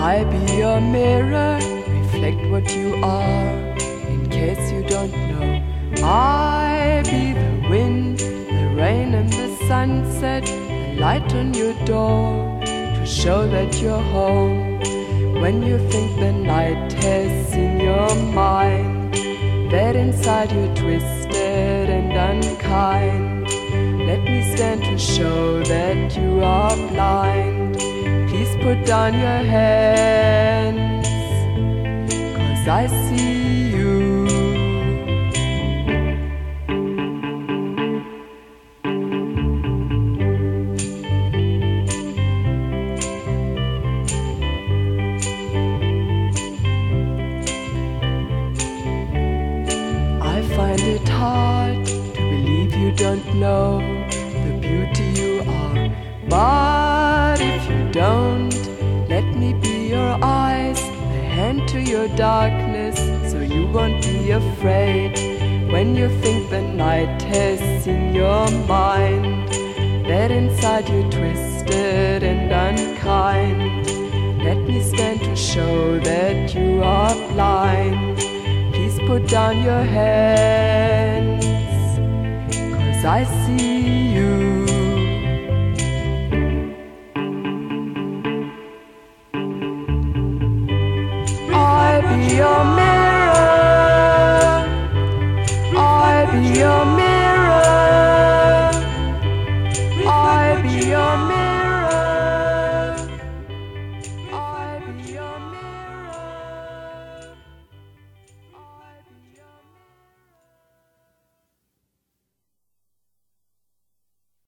I be your mirror, reflect what you are, in case you don't know. I be the wind, the rain and the sunset, the light on your door, to show that you're home. When you think the night has seen your mind, that inside you're twisted and unkind, let me stand to show that you are blind. Please put down your hands, 'cause I see you. I find it hard to believe you don't know the beauty you are, but if you don't, let me be your eyes, a hand to your darkness, so you won't be afraid. When you think the night has seen your mind, that inside you're twisted and unkind, let me stand to show that you are blind. Please put down your hands, 'cause I see you. I be your mirror, I be your mirror, I be your mirror.